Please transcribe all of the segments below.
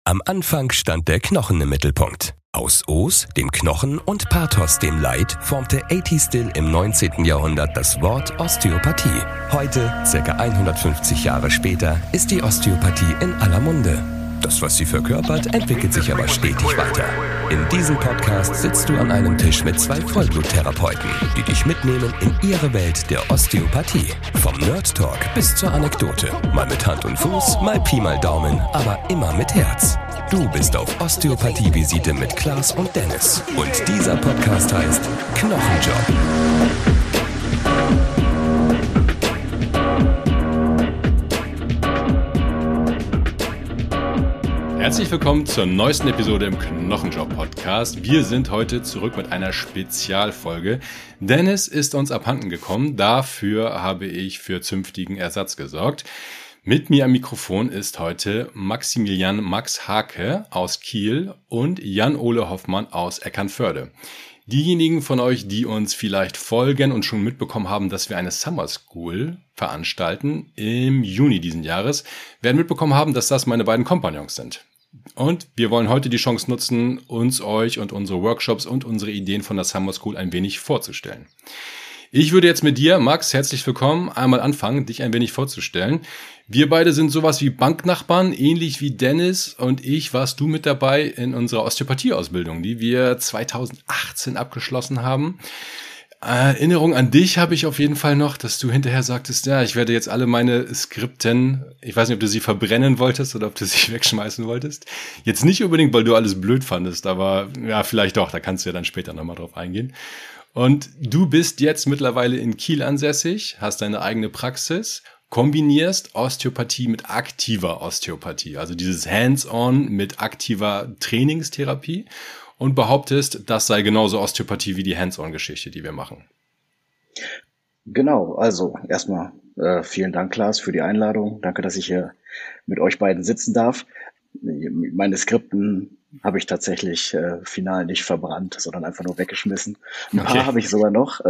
Am Anfang stand der Knochen im Mittelpunkt. Aus Os, dem Knochen, und Pathos, dem Leid, formte A.T. Still im 19. Jahrhundert das Wort Osteopathie. Heute, ca. 150 Jahre später, ist die Osteopathie in aller Munde. Das, was sie verkörpert, entwickelt sich aber stetig weiter. In diesem Podcast sitzt du an einem Tisch mit zwei Vollbluttherapeuten, die dich mitnehmen in ihre Welt der Osteopathie. Vom Nerd Talk bis zur Anekdote. Mal mit Hand und Fuß, mal Pi mal Daumen, aber immer mit Herz. Du bist auf Osteopathie-Visite mit Klaas und Dennis. Und dieser Podcast heißt Knochenjob. Herzlich willkommen zur neuesten Episode im Knochenjob-Podcast. Wir sind heute zurück mit einer Spezialfolge. Dennis ist uns abhanden gekommen. Dafür habe ich für zünftigen Ersatz gesorgt. Mit mir am Mikrofon ist heute Maximilian Max Hake aus Kiel und Jan-Ole Hoffmann aus Eckernförde. Diejenigen von euch, die uns vielleicht folgen und schon mitbekommen haben, dass wir eine Summer School veranstalten im Juni diesen Jahres, werden mitbekommen haben, dass das meine beiden Kompagnons sind. Und wir wollen heute die Chance nutzen, uns, euch und unsere Workshops und unsere Ideen von der Summer School ein wenig vorzustellen. Ich würde jetzt mit dir, Max, herzlich willkommen, einmal anfangen, dich ein wenig vorzustellen. Wir beide sind sowas wie Banknachbarn, ähnlich wie Dennis und ich warst du mit dabei in unserer Osteopathie-Ausbildung, die wir 2018 abgeschlossen haben. Erinnerung an dich habe ich auf jeden Fall noch, dass du hinterher sagtest, ja, ich werde jetzt alle meine Skripten, ich weiß nicht, ob du sie verbrennen wolltest oder ob du sie wegschmeißen wolltest. Jetzt nicht unbedingt, weil du alles blöd fandest, aber ja, vielleicht doch, da kannst du ja dann später nochmal drauf eingehen. Und du bist jetzt mittlerweile in Kiel ansässig, hast deine eigene Praxis, kombinierst Osteopathie mit aktiver Osteopathie, also dieses Hands-on mit aktiver Trainingstherapie und behauptest, das sei genauso Osteopathie wie die Hands-on-Geschichte, die wir machen. Genau, also erstmal vielen Dank, Klaas, für die Einladung. Danke, dass ich hier mit euch beiden sitzen darf. Meine Skripten habe ich tatsächlich final nicht verbrannt, sondern einfach nur weggeschmissen. Ein paar habe ich sogar noch.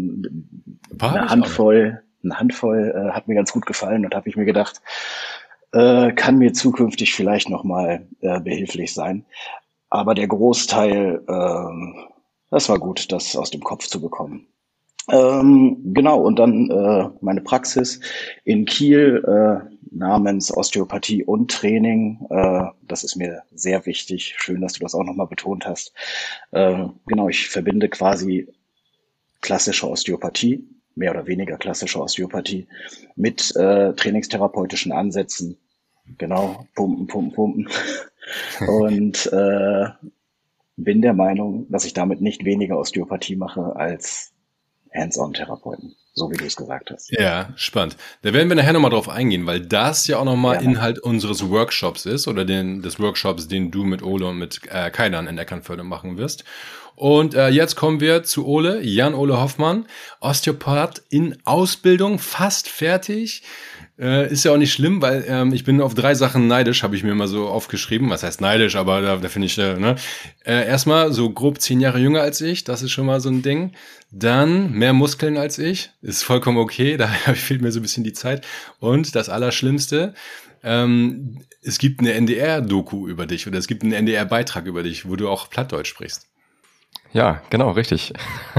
Eine Handvoll hat mir ganz gut gefallen und habe ich mir gedacht, kann mir zukünftig vielleicht nochmal behilflich sein. Aber der Großteil, das war gut, das aus dem Kopf zu bekommen. Genau, und dann meine Praxis in Kiel namens Osteopathie und Training. Das ist mir sehr wichtig. Schön, dass du das auch nochmal betont hast. Genau, ich verbinde quasi klassische Osteopathie, mehr oder weniger klassische Osteopathie, mit trainingstherapeutischen Ansätzen. Genau, pumpen. Und bin der Meinung, dass ich damit nicht weniger Osteopathie mache als Hands-on-Therapeuten, so wie du es gesagt hast. Ja, spannend. Da werden wir nachher nochmal drauf eingehen, weil das ja auch nochmal Inhalt unseres Workshops ist oder des Workshops, den du mit Ole und mit Kaidan in Eckernförde machen wirst. Und jetzt kommen wir zu Ole, Jan-Ole Hoffmann, Osteopath in Ausbildung, fast fertig. Ist ja auch nicht schlimm, weil ich bin auf 3 Sachen neidisch, habe ich mir mal so aufgeschrieben. Was heißt neidisch, aber da finde ich, erstmal so grob 10 Jahre jünger als ich, das ist schon mal so ein Ding. Dann mehr Muskeln als ich, ist vollkommen okay, da fehlt mir so ein bisschen die Zeit. Und das Allerschlimmste, es gibt eine NDR-Doku über dich oder es gibt einen NDR-Beitrag über dich, wo du auch Plattdeutsch sprichst. Ja, genau, richtig.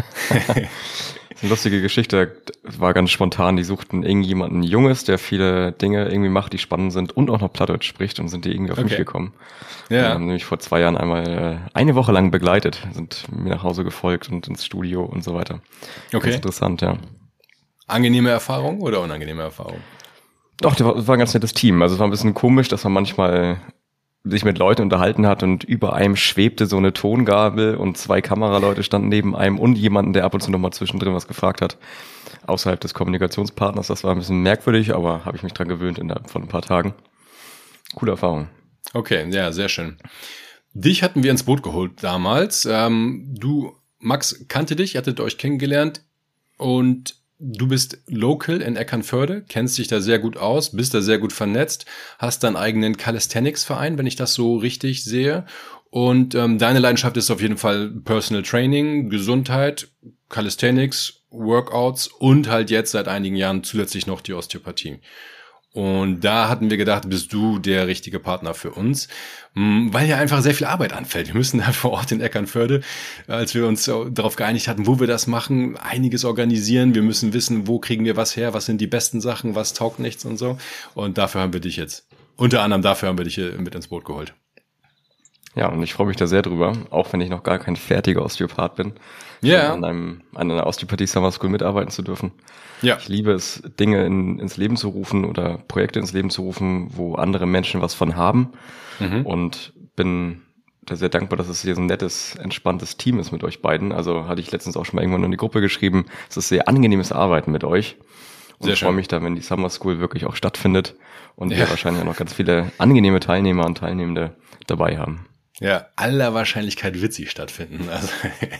Eine lustige Geschichte, war ganz spontan, die suchten irgendjemanden Junges, der viele Dinge irgendwie macht, die spannend sind und auch noch Plattdeutsch spricht und sind die irgendwie auf mich gekommen. Ja. Und haben nämlich vor 2 Jahren einmal eine Woche lang begleitet, sind mir nach Hause gefolgt und ins Studio und so weiter. Okay. Ganz interessant, ja. Angenehme Erfahrung oder unangenehme Erfahrung? Doch, das war ein ganz nettes Team. Also es war ein bisschen komisch, dass man manchmal sich mit Leuten unterhalten hat und über einem schwebte so eine Tongabel und 2 Kameraleute standen neben einem und jemanden, der ab und zu nochmal zwischendrin was gefragt hat, außerhalb des Kommunikationspartners. Das war ein bisschen merkwürdig, aber habe ich mich dran gewöhnt innerhalb von ein paar Tagen. Coole Erfahrung. Okay, ja, sehr schön. Dich hatten wir ins Boot geholt damals. Du, Max, kannte dich, ihr hattet euch kennengelernt und du bist local in Eckernförde, kennst dich da sehr gut aus, bist da sehr gut vernetzt, hast deinen eigenen Calisthenics-Verein, wenn ich das so richtig sehe. Und deine Leidenschaft ist auf jeden Fall Personal Training, Gesundheit, Calisthenics, Workouts und halt jetzt seit einigen Jahren zusätzlich noch die Osteopathie. Und da hatten wir gedacht, bist du der richtige Partner für uns, weil ja einfach sehr viel Arbeit anfällt. Wir müssen da vor Ort in Eckernförde, als wir uns darauf geeinigt hatten, wo wir das machen, einiges organisieren. Wir müssen wissen, wo kriegen wir was her, was sind die besten Sachen, was taugt nichts und so. Und dafür haben wir dich jetzt, unter anderem dafür haben wir dich hier mit ins Boot geholt. Ja, und ich freue mich da sehr drüber, auch wenn ich noch gar kein fertiger Osteopath bin, an einer Osteopathie Summer School mitarbeiten zu dürfen. Ja. Ich liebe es, Dinge ins Leben zu rufen oder Projekte ins Leben zu rufen, wo andere Menschen was von haben. Und bin da sehr dankbar, dass es hier so ein nettes, entspanntes Team ist mit euch beiden. Also hatte ich letztens auch schon mal irgendwann in die Gruppe geschrieben. Es ist sehr angenehmes Arbeiten mit euch. Und ich freue mich da, wenn die Summer School wirklich auch stattfindet und wir wahrscheinlich auch noch ganz viele angenehme Teilnehmer und Teilnehmende dabei haben. Ja, aller Wahrscheinlichkeit wird sie stattfinden. Also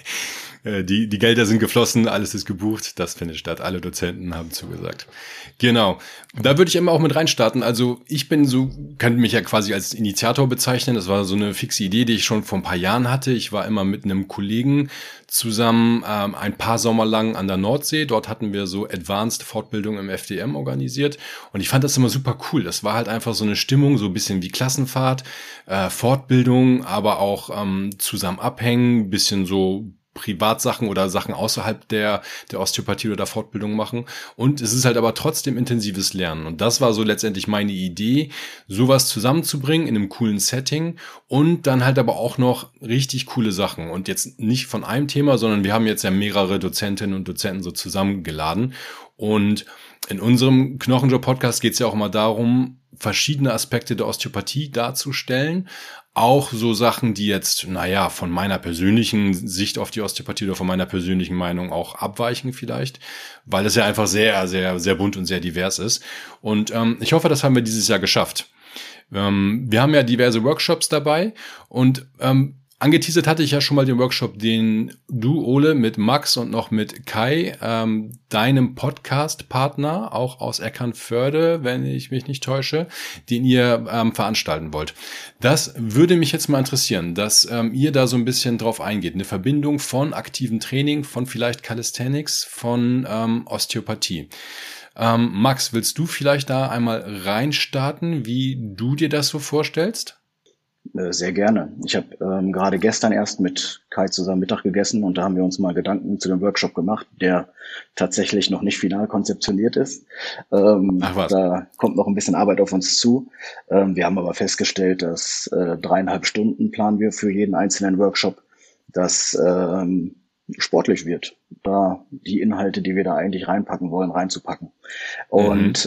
die Gelder sind geflossen, alles ist gebucht, das findet statt. Alle Dozenten haben zugesagt. Genau. Da würde ich immer auch mit reinstarten. Also ich kann mich ja quasi als Initiator bezeichnen. Das war so eine fixe Idee, die ich schon vor ein paar Jahren hatte. Ich war immer mit einem Kollegen zusammen ein paar Sommer lang an der Nordsee. Dort hatten wir so Advanced Fortbildung im FDM organisiert. Und ich fand das immer super cool. Das war halt einfach so eine Stimmung, so ein bisschen wie Klassenfahrt, Fortbildung, aber auch zusammen abhängen, bisschen so Privatsachen oder Sachen außerhalb der Osteopathie oder der Fortbildung machen. Und es ist halt aber trotzdem intensives Lernen. Und das war so letztendlich meine Idee, sowas zusammenzubringen in einem coolen Setting und dann halt aber auch noch richtig coole Sachen. Und jetzt nicht von einem Thema, sondern wir haben jetzt ja mehrere Dozentinnen und Dozenten so zusammengeladen. Und in unserem Knochenjob-Podcast geht es ja auch immer darum, verschiedene Aspekte der Osteopathie darzustellen. Auch so Sachen, die jetzt, von meiner persönlichen Sicht auf die Osteopathie oder von meiner persönlichen Meinung auch abweichen vielleicht, weil es ja einfach sehr, sehr, sehr bunt und sehr divers ist. Und ich hoffe, das haben wir dieses Jahr geschafft. Wir haben ja diverse Workshops dabei und angeteasert hatte ich ja schon mal den Workshop, den du, Ole, mit Max und noch mit Kai, deinem Podcast-Partner, auch aus Eckernförde, wenn ich mich nicht täusche, den ihr veranstalten wollt. Das würde mich jetzt mal interessieren, dass ihr da so ein bisschen drauf eingeht. Eine Verbindung von aktivem Training, von vielleicht Calisthenics, von Osteopathie. Max, willst du vielleicht da einmal reinstarten, wie du dir das so vorstellst? Sehr gerne. Ich habe gerade gestern erst mit Kai zusammen Mittag gegessen und da haben wir uns mal Gedanken zu dem Workshop gemacht, der tatsächlich noch nicht final konzeptioniert ist. Da kommt noch ein bisschen Arbeit auf uns zu. Wir haben aber festgestellt, dass 3,5 Stunden planen wir für jeden einzelnen Workshop, das sportlich wird, da die Inhalte, die wir da eigentlich reinpacken wollen, reinzupacken. Und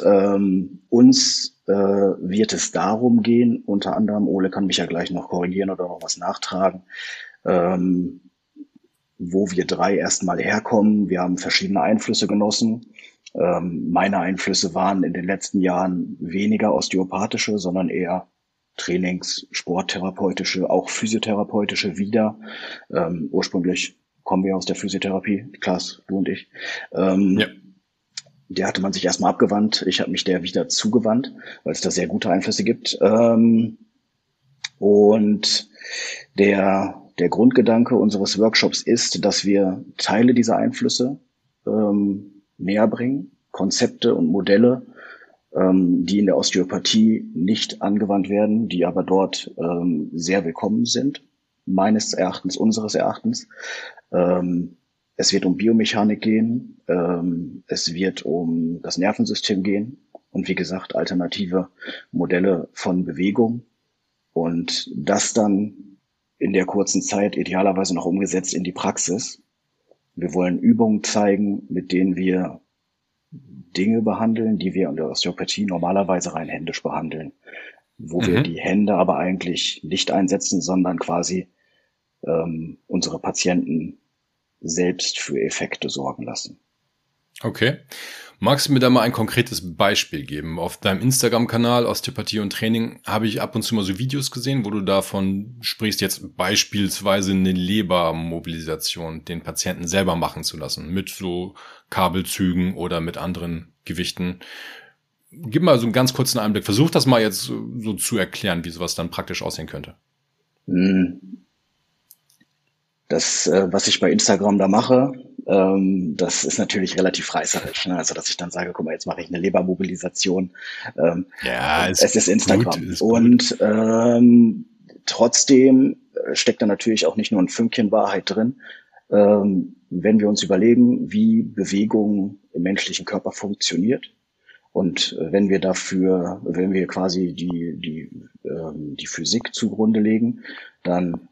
uns wird es darum gehen, unter anderem, Ole kann mich ja gleich noch korrigieren oder noch was nachtragen, wo wir 3 erstmal herkommen. Wir haben verschiedene Einflüsse genossen. Meine Einflüsse waren in den letzten Jahren weniger osteopathische, sondern eher Trainings-, sporttherapeutische, auch physiotherapeutische wieder. Ursprünglich kommen wir aus der Physiotherapie, Klaas, du und ich. Der hatte man sich erstmal abgewandt. Ich habe mich der wieder zugewandt, weil es da sehr gute Einflüsse gibt. Und der Grundgedanke unseres Workshops ist, dass wir Teile dieser Einflüsse näher bringen, Konzepte und Modelle, die in der Osteopathie nicht angewandt werden, die aber dort sehr willkommen sind, meines Erachtens, unseres Erachtens. Es wird um Biomechanik gehen, es wird um das Nervensystem gehen und wie gesagt alternative Modelle von Bewegung und das dann in der kurzen Zeit idealerweise noch umgesetzt in die Praxis. Wir wollen Übungen zeigen, mit denen wir Dinge behandeln, die wir in der Osteopathie normalerweise rein händisch behandeln, wo wir die Hände aber eigentlich nicht einsetzen, sondern quasi unsere Patienten selbst für Effekte sorgen lassen. Okay. Magst du mir da mal ein konkretes Beispiel geben? Auf deinem Instagram-Kanal Osteopathie und Training habe ich ab und zu mal so Videos gesehen, wo du davon sprichst, jetzt beispielsweise eine Lebermobilisation den Patienten selber machen zu lassen, mit so Kabelzügen oder mit anderen Gewichten. Gib mal so einen ganz kurzen Einblick. Versuch das mal jetzt so zu erklären, wie sowas dann praktisch aussehen könnte. Das, was ich bei Instagram da mache, Das ist natürlich relativ reißerisch, ne? Also, dass ich dann sage, guck mal, jetzt mache ich eine Lebermobilisation. Es ist Instagram. Ist und trotzdem steckt da natürlich auch nicht nur ein Fünkchen Wahrheit drin. Wenn wir uns überlegen, wie Bewegung im menschlichen Körper funktioniert und wenn wir quasi die Physik zugrunde legen, dann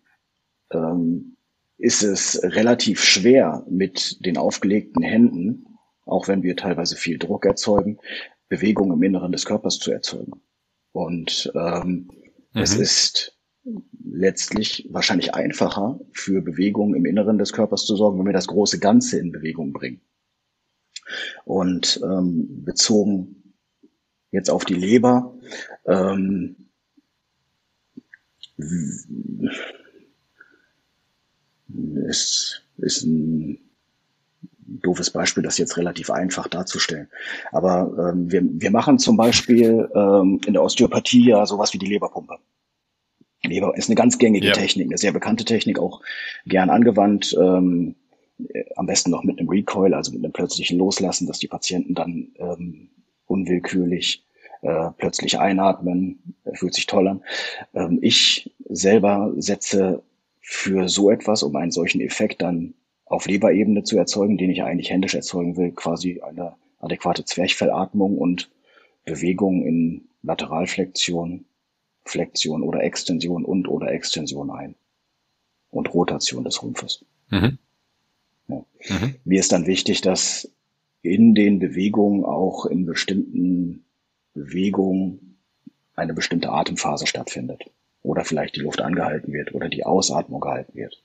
ist es relativ schwer, mit den aufgelegten Händen, auch wenn wir teilweise viel Druck erzeugen, Bewegung im Inneren des Körpers zu erzeugen. Und es ist letztlich wahrscheinlich einfacher, für Bewegung im Inneren des Körpers zu sorgen, wenn wir das große Ganze in Bewegung bringen. Und bezogen jetzt auf die Leber, ist ein doofes Beispiel, das jetzt relativ einfach darzustellen. Aber wir machen zum Beispiel in der Osteopathie ja sowas wie die Leberpumpe. Leber ist eine ganz gängige Technik, eine sehr bekannte Technik, auch gern angewandt, am besten noch mit einem Recoil, also mit einem plötzlichen Loslassen, dass die Patienten dann unwillkürlich plötzlich einatmen, fühlt sich toll an. Ich selber setze für so etwas, um einen solchen Effekt dann auf Leberebene zu erzeugen, den ich eigentlich händisch erzeugen will, quasi eine adäquate Zwerchfellatmung und Bewegung in Lateralflexion, Flexion oder Extension oder Extension ein und Rotation des Rumpfes. Ja. Mir ist dann wichtig, dass in den Bewegungen auch in bestimmten Bewegungen eine bestimmte Atemphase stattfindet oder vielleicht die Luft angehalten wird oder die Ausatmung gehalten wird.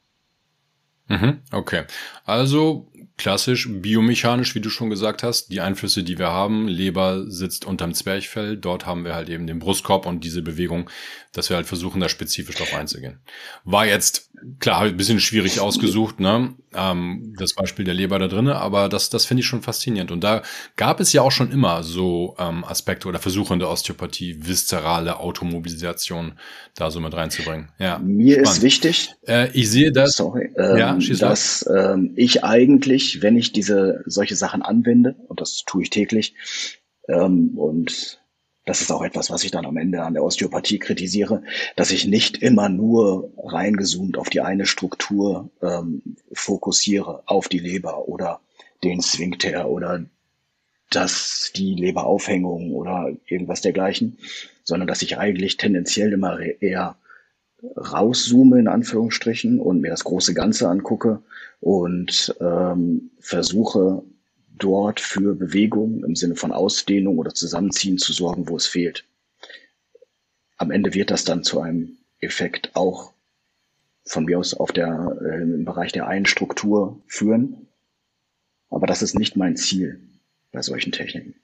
Okay, also klassisch biomechanisch, wie du schon gesagt hast, die Einflüsse, die wir haben, Leber sitzt unterm Zwerchfell, dort haben wir halt eben den Brustkorb und diese Bewegung, dass wir halt versuchen, da spezifisch drauf einzugehen. War jetzt, klar, ein bisschen schwierig ausgesucht, ne, das Beispiel der Leber da drinne, aber das finde ich schon faszinierend. Und da gab es ja auch schon immer so Aspekte oder Versuche in der Osteopathie, viszerale Automobilisation da so mit reinzubringen. Ja, mir spannend. Ist wichtig, ich sehe das, dass ich eigentlich, wenn ich solche Sachen anwende, und das tue ich täglich, und das ist auch etwas, was ich dann am Ende an der Osteopathie kritisiere, dass ich nicht immer nur reingezoomt auf die eine Struktur fokussiere, auf die Leber oder den Sphinkter oder die Leberaufhängung oder irgendwas dergleichen, sondern dass ich eigentlich tendenziell immer eher rauszoome in Anführungsstrichen und mir das große Ganze angucke und versuche dort für Bewegung im Sinne von Ausdehnung oder Zusammenziehen zu sorgen, wo es fehlt. Am Ende wird das dann zu einem Effekt auch von mir aus im Bereich der einen Struktur führen. Aber das ist nicht mein Ziel bei solchen Techniken.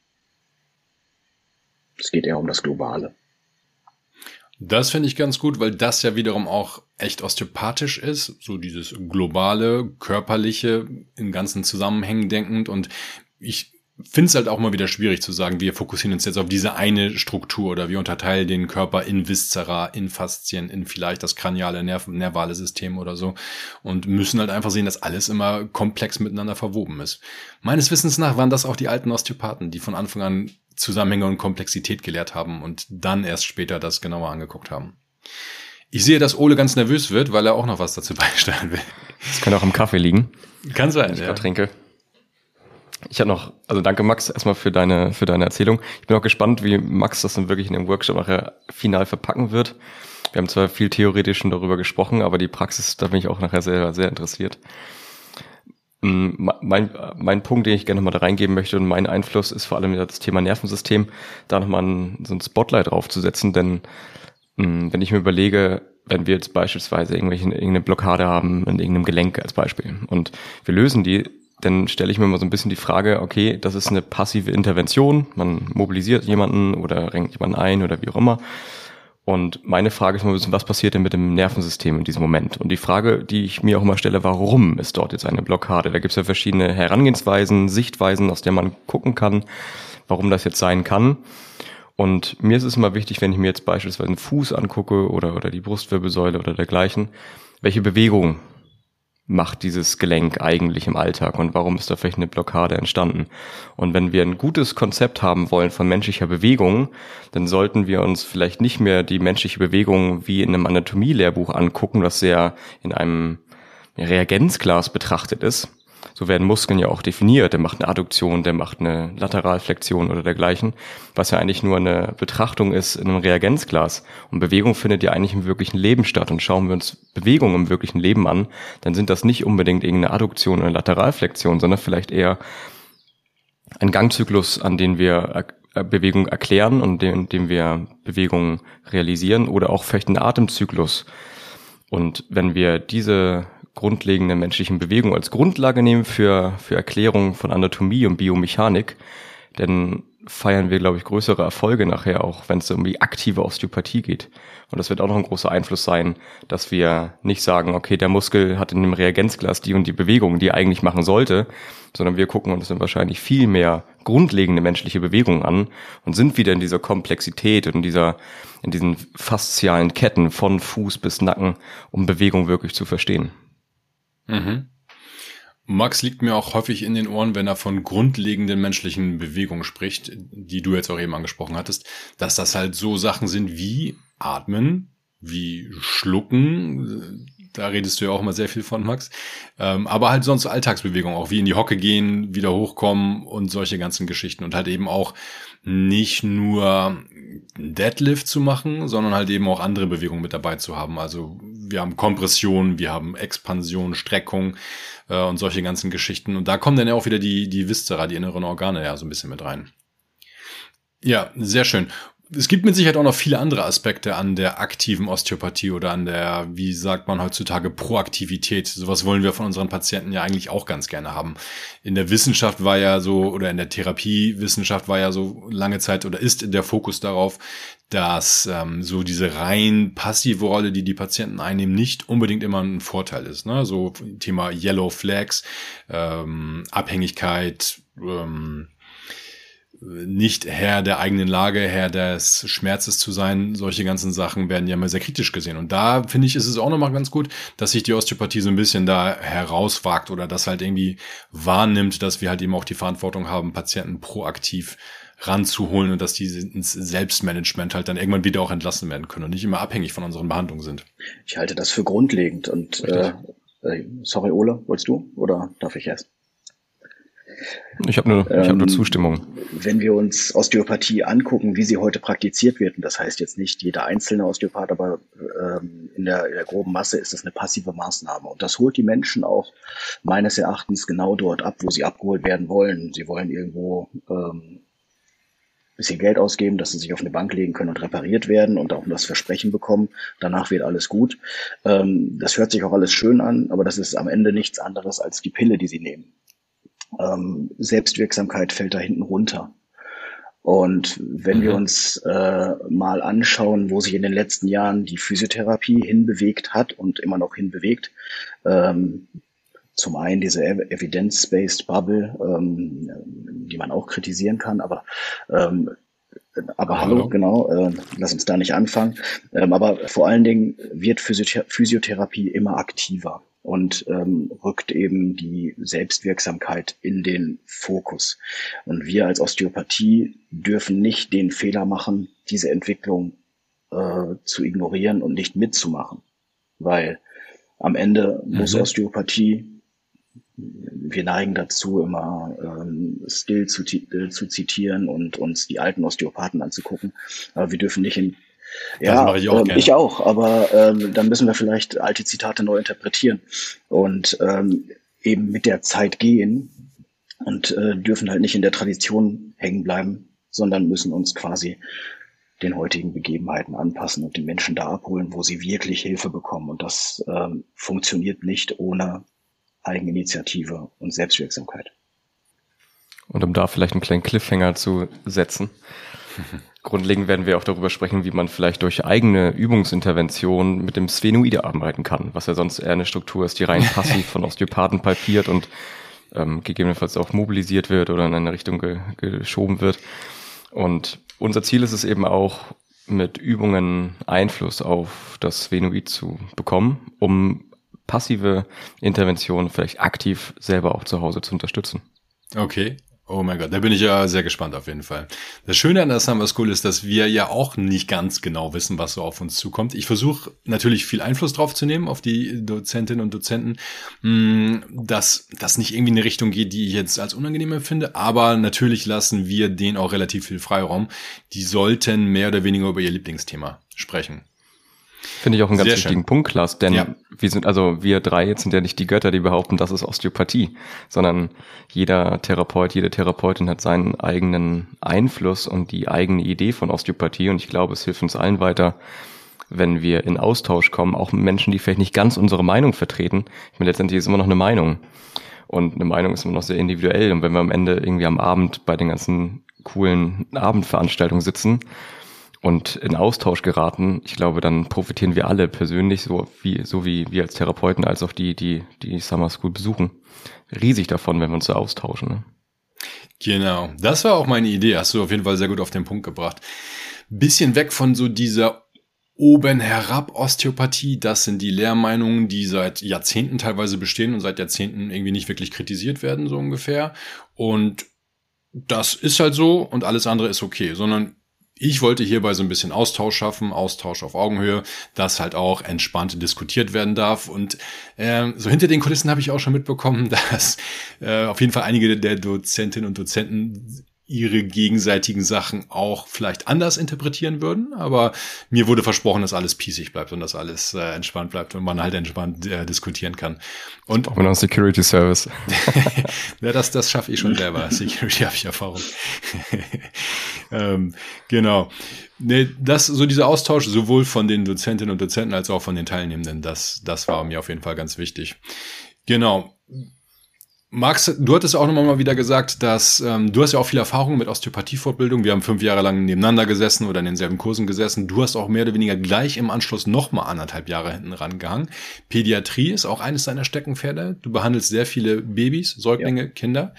Es geht eher um das Globale. Das finde ich ganz gut, weil das ja wiederum auch echt osteopathisch ist, so dieses globale, körperliche, in ganzen Zusammenhängen denkend, und ich finde es halt auch mal wieder schwierig zu sagen, wir fokussieren uns jetzt auf diese eine Struktur oder wir unterteilen den Körper in Viszera, in Faszien, in vielleicht das kraniale, nervale System oder so und müssen halt einfach sehen, dass alles immer komplex miteinander verwoben ist. Meines Wissens nach waren das auch die alten Osteopathen, die von Anfang an Zusammenhänge und Komplexität gelehrt haben und dann erst später das genauer angeguckt haben. Ich sehe, dass Ole ganz nervös wird, weil er auch noch was dazu beisteuern will. Das kann auch im Kaffee liegen. Kann sein, wenn ich gerade trinke. Ich habe noch, also danke Max erstmal für deine Erzählung. Ich bin auch gespannt, wie Max das dann wirklich in dem Workshop nachher final verpacken wird. Wir haben zwar viel theoretisch schon darüber gesprochen, aber die Praxis, da bin ich auch nachher sehr, sehr interessiert. Mein Punkt, den ich gerne nochmal da reingeben möchte und mein Einfluss ist vor allem das Thema Nervensystem, da nochmal so ein Spotlight draufzusetzen, denn wenn ich mir überlege, wenn wir jetzt beispielsweise irgendeine Blockade haben in irgendeinem Gelenk als Beispiel und wir lösen die, dann stelle ich mir mal so ein bisschen die Frage, okay, das ist eine passive Intervention, man mobilisiert jemanden oder renkt jemanden ein oder wie auch immer. Und meine Frage ist mal ein bisschen, was passiert denn mit dem Nervensystem in diesem Moment? Und die Frage, die ich mir auch immer stelle, warum ist dort jetzt eine Blockade? Da gibt es ja verschiedene Herangehensweisen, Sichtweisen, aus der man gucken kann, warum das jetzt sein kann. Und mir ist es immer wichtig, wenn ich mir jetzt beispielsweise einen Fuß angucke oder die Brustwirbelsäule oder dergleichen, welche Bewegung macht dieses Gelenk eigentlich im Alltag und warum ist da vielleicht eine Blockade entstanden? Und wenn wir ein gutes Konzept haben wollen von menschlicher Bewegung, dann sollten wir uns vielleicht nicht mehr die menschliche Bewegung wie in einem Anatomie-Lehrbuch angucken, das sehr in einem Reagenzglas betrachtet ist. So werden Muskeln ja auch definiert. Der macht eine Adduktion, der macht eine Lateralflexion oder dergleichen, was ja eigentlich nur eine Betrachtung ist in einem Reagenzglas. Und Bewegung findet ja eigentlich im wirklichen Leben statt. Und schauen wir uns Bewegung im wirklichen Leben an, dann sind das nicht unbedingt irgendeine Adduktion oder Lateralflexion, sondern vielleicht eher ein Gangzyklus, an den wir Bewegung erklären und in dem wir Bewegung realisieren, oder auch vielleicht ein Atemzyklus. Und wenn wir diese grundlegende menschlichen Bewegung als Grundlage nehmen für Erklärung von Anatomie und Biomechanik, dann feiern wir, glaube ich, größere Erfolge nachher auch, wenn es um die aktive Osteopathie geht. Und das wird auch noch ein großer Einfluss sein, dass wir nicht sagen, okay, der Muskel hat in dem Reagenzglas die und die Bewegung, die er eigentlich machen sollte, sondern wir gucken uns dann wahrscheinlich viel mehr grundlegende menschliche Bewegungen an und sind wieder in dieser Komplexität und in diesen faszialen Ketten von Fuß bis Nacken, um Bewegung wirklich zu verstehen. Mhm. Max liegt mir auch häufig in den Ohren, wenn er von grundlegenden menschlichen Bewegungen spricht, die du jetzt auch eben angesprochen hattest, dass das halt so Sachen sind wie Atmen, wie Schlucken, da redest du ja auch immer sehr viel von, Max, aber halt sonst Alltagsbewegungen, auch wie in die Hocke gehen, wieder hochkommen und solche ganzen Geschichten und halt eben auch nicht nur Deadlift zu machen, sondern halt eben auch andere Bewegungen mit dabei zu haben. Also wir haben Kompression, wir haben Expansion, Streckung und solche ganzen Geschichten. Und da kommen dann ja auch wieder die Viszera, die inneren Organe ja so ein bisschen mit rein. Ja, sehr schön. Es gibt mit Sicherheit auch noch viele andere Aspekte an der aktiven Osteopathie oder an der, wie sagt man heutzutage, Proaktivität. Sowas wollen wir von unseren Patienten ja eigentlich auch ganz gerne haben. In der Wissenschaft war ja so, oder in der Therapiewissenschaft war ja so lange Zeit oder ist der Fokus darauf, dass so diese rein passive Rolle, die Patienten einnehmen, nicht unbedingt immer ein Vorteil ist. Ne? So Thema Yellow Flags, Abhängigkeit, nicht Herr der eigenen Lage, Herr des Schmerzes zu sein, solche ganzen Sachen werden ja immer sehr kritisch gesehen. Und da finde ich, ist es auch nochmal ganz gut, dass sich die Osteopathie so ein bisschen da herauswagt oder das halt irgendwie wahrnimmt, dass wir halt eben auch die Verantwortung haben, Patienten proaktiv ranzuholen und dass die ins Selbstmanagement halt dann irgendwann wieder auch entlassen werden können und nicht immer abhängig von unseren Behandlungen sind. Ich halte das für grundlegend und sorry, Ole, wolltest du oder darf ich erst? Ich habe nur Zustimmung. Wenn wir uns Osteopathie angucken, wie sie heute praktiziert wird, und das heißt jetzt nicht jeder einzelne Osteopath, aber in der groben Masse ist das eine passive Maßnahme. Und das holt die Menschen auch meines Erachtens genau dort ab, wo sie abgeholt werden wollen. Sie wollen irgendwo bisschen Geld ausgeben, dass sie sich auf eine Bank legen können und repariert werden und auch das Versprechen bekommen, danach wird alles gut. Das hört sich auch alles schön an, aber das ist am Ende nichts anderes als die Pille, die sie nehmen. Selbstwirksamkeit fällt da hinten runter. Und wenn wir uns mal anschauen, wo sich in den letzten Jahren die Physiotherapie hinbewegt hat und immer noch hinbewegt, zum einen diese Evidence-Based Bubble, die man auch kritisieren kann, aber hallo, genau, lass uns da nicht anfangen. Aber vor allen Dingen wird Physiotherapie immer aktiver und rückt eben die Selbstwirksamkeit in den Fokus. Und wir als Osteopathie dürfen nicht den Fehler machen, diese Entwicklung zu ignorieren und nicht mitzumachen. Weil am Ende muss Osteopathie, wir neigen dazu, immer Still zu zitieren und uns die alten Osteopathen anzugucken. Aber wir dürfen nicht in... Ja, das mache ich auch gerne. Ich auch, aber dann müssen wir vielleicht alte Zitate neu interpretieren und eben mit der Zeit gehen und dürfen halt nicht in der Tradition hängen bleiben, sondern müssen uns quasi den heutigen Begebenheiten anpassen und die Menschen da abholen, wo sie wirklich Hilfe bekommen. Und das funktioniert nicht ohne Eigeninitiative und Selbstwirksamkeit. Und um da vielleicht einen kleinen Cliffhanger zu setzen, grundlegend werden wir auch darüber sprechen, wie man vielleicht durch eigene Übungsintervention mit dem Sphenoide arbeiten kann, was ja sonst eher eine Struktur ist, die rein passiv von Osteopathen palpiert und gegebenenfalls auch mobilisiert wird oder in eine Richtung geschoben wird. Und unser Ziel ist es eben auch, mit Übungen Einfluss auf das Sphenoid zu bekommen, um passive Intervention vielleicht aktiv selber auch zu Hause zu unterstützen. Okay. Oh mein Gott, da bin ich ja sehr gespannt auf jeden Fall. Das Schöne an der Summer School ist, dass wir ja auch nicht ganz genau wissen, was so auf uns zukommt. Ich versuche natürlich viel Einfluss drauf zu nehmen, auf die Dozentinnen und Dozenten, dass das nicht irgendwie in eine Richtung geht, die ich jetzt als unangenehm empfinde. Aber natürlich lassen wir denen auch relativ viel Freiraum. Die sollten mehr oder weniger über ihr Lieblingsthema sprechen. Finde ich auch einen ganz Sehr wichtigen schön. Punkt, Klaas, denn Ja. wir drei jetzt sind ja nicht die Götter, die behaupten, das ist Osteopathie, sondern jeder Therapeut, jede Therapeutin hat seinen eigenen Einfluss und die eigene Idee von Osteopathie, und ich glaube, es hilft uns allen weiter, wenn wir in Austausch kommen, auch mit Menschen, die vielleicht nicht ganz unsere Meinung vertreten. Ich meine, letztendlich ist immer noch eine Meinung, und eine Meinung ist immer noch sehr individuell, und wenn wir am Ende irgendwie am Abend bei den ganzen coolen Abendveranstaltungen sitzen und in Austausch geraten, ich glaube, dann profitieren wir alle persönlich, so wie wir als Therapeuten, als auch die Summer School besuchen, riesig davon, wenn wir uns so austauschen. Ne? Genau, das war auch meine Idee. Hast du auf jeden Fall sehr gut auf den Punkt gebracht. Bisschen weg von so dieser oben herab Osteopathie. Das sind die Lehrmeinungen, die seit Jahrzehnten teilweise bestehen und seit Jahrzehnten irgendwie nicht wirklich kritisiert werden, so ungefähr. Und das ist halt so und alles andere ist okay, sondern ich wollte hierbei so ein bisschen Austausch schaffen, Austausch auf Augenhöhe, dass halt auch entspannt diskutiert werden darf. Und so hinter den Kulissen habe ich auch schon mitbekommen, dass auf jeden Fall einige der Dozentinnen und Dozenten ihre gegenseitigen Sachen auch vielleicht anders interpretieren würden. Aber mir wurde versprochen, dass alles pießig bleibt und dass alles entspannt bleibt und man halt entspannt diskutieren kann. Und auch mit einem Security Service. ja, das schaffe ich schon selber. Security habe ich Erfahrung. Genau. Nee, so dieser Austausch sowohl von den Dozentinnen und Dozenten als auch von den Teilnehmenden, das war mir auf jeden Fall ganz wichtig. Genau. Max, du hattest auch nochmal wieder gesagt, dass du hast ja auch viel Erfahrung mit Osteopathie-Fortbildung. Wir haben 5 Jahre lang nebeneinander gesessen oder in denselben Kursen gesessen. Du hast auch mehr oder weniger gleich im Anschluss nochmal 1,5 Jahre hinten rangehangen. Pädiatrie ist auch eines deiner Steckenpferde. Du behandelst sehr viele Babys, Säuglinge, Kinder.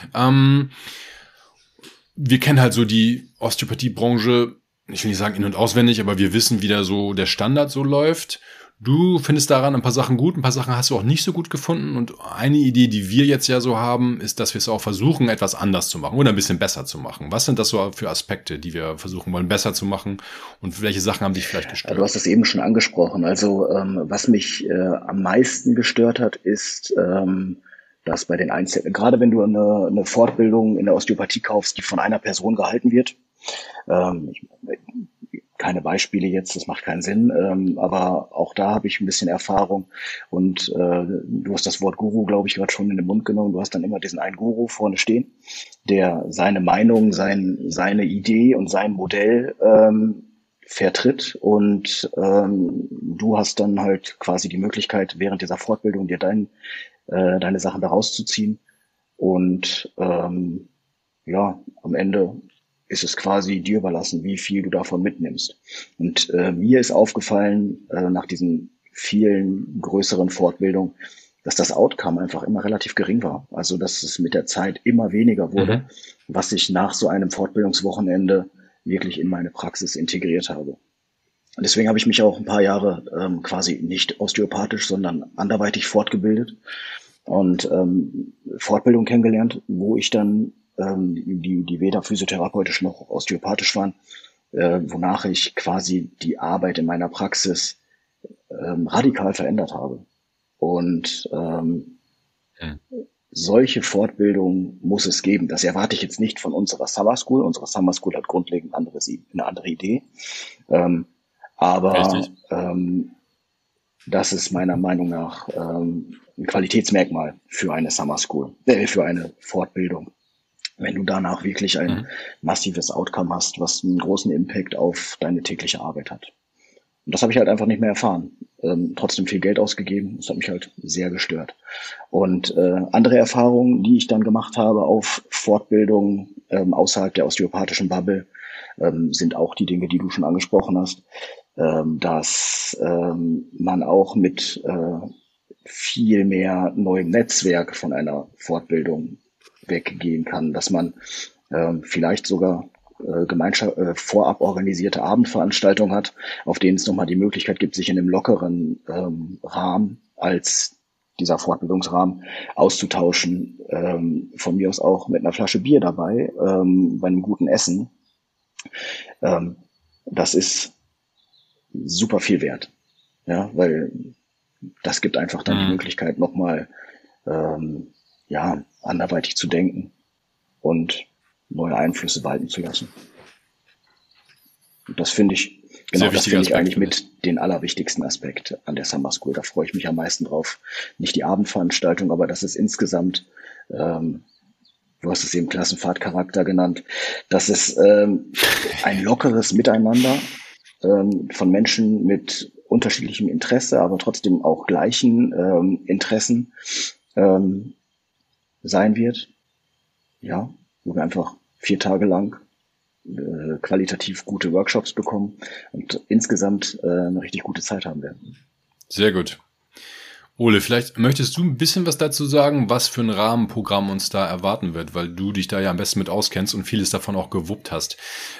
Wir kennen halt so die Osteopathiebranche, ich will nicht sagen in- und auswendig, aber wir wissen, wie da so der Standard so läuft. Du findest daran ein paar Sachen gut, ein paar Sachen hast du auch nicht so gut gefunden. Und eine Idee, die wir jetzt ja so haben, ist, dass wir es auch versuchen, etwas anders zu machen oder ein bisschen besser zu machen. Was sind das so für Aspekte, die wir versuchen wollen, besser zu machen? Und welche Sachen haben dich vielleicht gestört? Du hast es eben schon angesprochen. Also was mich am meisten gestört hat, ist, dass bei den Einzelnen, gerade wenn du eine Fortbildung in der Osteopathie kaufst, die von einer Person gehalten wird, keine Beispiele jetzt, das macht keinen Sinn, aber auch da habe ich ein bisschen Erfahrung und du hast das Wort Guru, glaube ich, gerade schon in den Mund genommen. Du hast dann immer diesen einen Guru vorne stehen, der seine Meinung, seine Idee und sein Modell vertritt und du hast dann halt quasi die Möglichkeit, während dieser Fortbildung dir deine Sachen da rauszuziehen und ja, am Ende ist es quasi dir überlassen, wie viel du davon mitnimmst. Und mir ist aufgefallen, nach diesen vielen größeren Fortbildungen, dass das Outcome einfach immer relativ gering war. Also dass es mit der Zeit immer weniger wurde, was ich nach so einem Fortbildungswochenende wirklich in meine Praxis integriert habe. Und deswegen habe ich mich auch ein paar Jahre quasi nicht osteopathisch, sondern anderweitig fortgebildet und Fortbildung kennengelernt, wo ich dann die weder physiotherapeutisch noch osteopathisch waren, wonach ich quasi die Arbeit in meiner Praxis radikal verändert habe. Und solche Fortbildungen muss es geben. Das erwarte ich jetzt nicht von unserer Summer School. Unsere Summer School hat grundlegend eine andere Idee. Aber das ist meiner Meinung nach ein Qualitätsmerkmal für eine Summer School, für eine Fortbildung. Wenn du danach wirklich ein massives Outcome hast, was einen großen Impact auf deine tägliche Arbeit hat. Und das habe ich halt einfach nicht mehr erfahren. Trotzdem viel Geld ausgegeben. Das hat mich halt sehr gestört. Und andere Erfahrungen, die ich dann gemacht habe auf Fortbildungen außerhalb der osteopathischen Bubble, sind auch die Dinge, die du schon angesprochen hast, dass man auch mit viel mehr neuem Netzwerk von einer Fortbildung weggehen kann, dass man vielleicht sogar vorab organisierte Abendveranstaltungen hat, auf denen es nochmal die Möglichkeit gibt, sich in einem lockeren Rahmen als dieser Fortbildungsrahmen auszutauschen, von mir aus auch mit einer Flasche Bier dabei, bei einem guten Essen. Das ist super viel wert, ja, weil das gibt einfach dann die Möglichkeit, nochmal anderweitig zu denken und neue Einflüsse walten zu lassen. Und das finde ich, eigentlich mit den allerwichtigsten Aspekt an der Summer School. Da freue ich mich am meisten drauf. Nicht die Abendveranstaltung, aber das ist insgesamt, du hast es eben Klassenfahrtcharakter genannt, das ist ein lockeres Miteinander von Menschen mit unterschiedlichem Interesse, aber trotzdem auch gleichen Interessen sein wird. Ja, wo wir einfach 4 Tage lang qualitativ gute Workshops bekommen und insgesamt eine richtig gute Zeit haben werden. Sehr gut. Ole, vielleicht möchtest du ein bisschen was dazu sagen, was für ein Rahmenprogramm uns da erwarten wird, weil du dich da ja am besten mit auskennst und vieles davon auch gewuppt hast.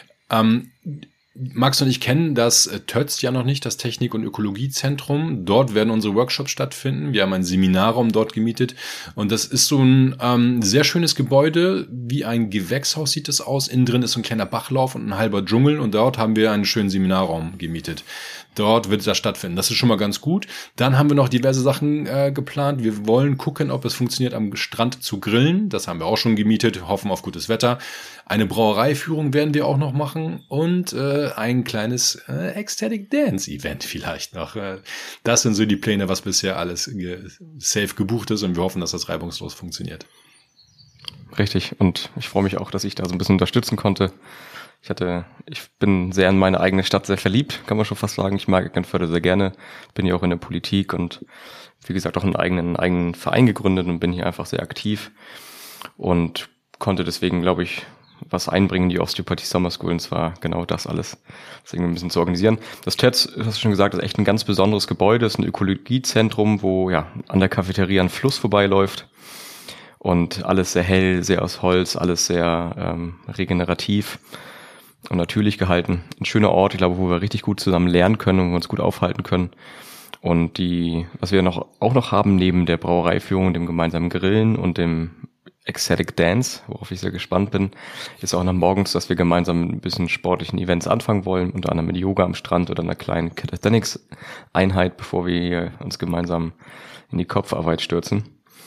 Max und ich kennen das TÖZ ja noch nicht, das Technik- und Ökologiezentrum. Dort werden unsere Workshops stattfinden. Wir haben einen Seminarraum dort gemietet und das ist so ein sehr schönes Gebäude. Wie ein Gewächshaus sieht es aus. Innen drin ist so ein kleiner Bachlauf und ein halber Dschungel und dort haben wir einen schönen Seminarraum gemietet. Dort wird das stattfinden. Das ist schon mal ganz gut. Dann haben wir noch diverse Sachen geplant. Wir wollen gucken, ob es funktioniert, am Strand zu grillen. Das haben wir auch schon gemietet, hoffen auf gutes Wetter. Eine Brauereiführung werden wir auch noch machen und ein kleines Ecstatic Dance Event vielleicht noch. Das sind so die Pläne, was bisher alles safe gebucht ist und wir hoffen, dass das reibungslos funktioniert. Richtig, und ich freue mich auch, dass ich da so ein bisschen unterstützen konnte. Ich bin sehr in meine eigene Stadt sehr verliebt, kann man schon fast sagen. Ich mag Eckernförde sehr gerne, bin ja auch in der Politik und wie gesagt auch einen eigenen Verein gegründet und bin hier einfach sehr aktiv und konnte deswegen, glaube ich, was einbringen, die Osteopathie Summer School, und zwar genau das alles, deswegen ein bisschen zu organisieren. Das TEDS, hast du schon gesagt, ist echt ein ganz besonderes Gebäude, ist ein Ökologiezentrum, wo ja an der Cafeteria ein Fluss vorbeiläuft und alles sehr hell, sehr aus Holz, alles sehr regenerativ und natürlich gehalten. Ein schöner Ort, ich glaube, wo wir richtig gut zusammen lernen können und uns gut aufhalten können. Und was wir auch noch haben, neben der Brauereiführung, dem gemeinsamen Grillen und dem Ecstatic Dance, worauf ich sehr gespannt bin, ist auch noch morgens, dass wir gemeinsam ein bisschen sportlichen Events anfangen wollen, unter anderem mit Yoga am Strand oder einer kleinen Calisthenics-Einheit, bevor wir uns gemeinsam in die Kopfarbeit stürzen.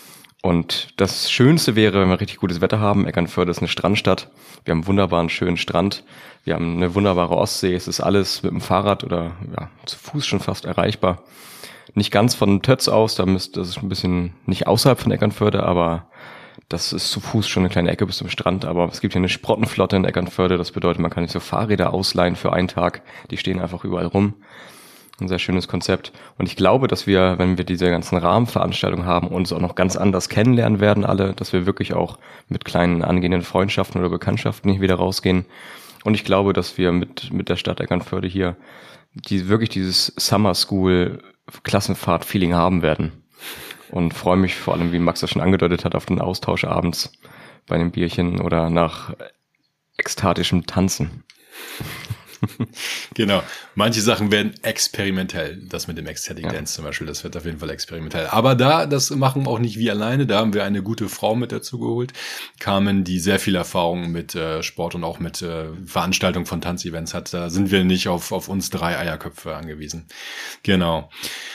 Und das Schönste wäre, wenn wir richtig gutes Wetter haben. Eckernförde ist eine Strandstadt. Wir haben einen wunderbaren, schönen Strand. Wir haben eine wunderbare Ostsee. Es ist alles mit dem Fahrrad oder zu Fuß schon fast erreichbar. Nicht ganz von Tötz aus, das ist ein bisschen nicht außerhalb von Eckernförde, aber das ist zu Fuß schon eine kleine Ecke bis zum Strand. Aber es gibt hier eine Sprottenflotte in Eckernförde. Das bedeutet, man kann sich so Fahrräder ausleihen für einen Tag. Die stehen einfach überall rum. Ein sehr schönes Konzept. Und ich glaube, dass wir, wenn wir diese ganzen Rahmenveranstaltungen haben, uns auch noch ganz anders kennenlernen werden alle, dass wir wirklich auch mit kleinen angehenden Freundschaften oder Bekanntschaften hier wieder rausgehen. Und ich glaube, dass wir mit der Stadt Eckernförde hier wirklich dieses Summer School Klassenfahrt-Feeling haben werden. Und freue mich vor allem, wie Max das schon angedeutet hat, auf den Austausch abends bei einem Bierchen oder nach ekstatischem Tanzen. Genau. Manche Sachen werden experimentell. Das mit dem Ecstatic Dance zum Beispiel, das wird auf jeden Fall experimentell. Aber das machen wir auch nicht wir alleine. Da haben wir eine gute Frau mit dazu geholt. Carmen, die sehr viel Erfahrung mit Sport und auch mit Veranstaltung von Tanzevents hat. Da sind wir nicht auf uns 3 Eierköpfe angewiesen. Genau.